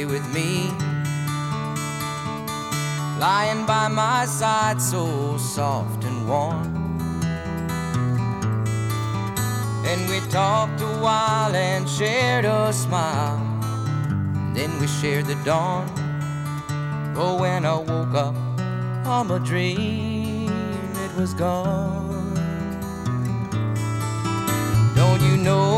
here with me, lying by my side, so soft and warm. And we talked a while and shared a smile. Then we shared the dawn. Oh, when I woke up from a dream, it was gone. Don't you know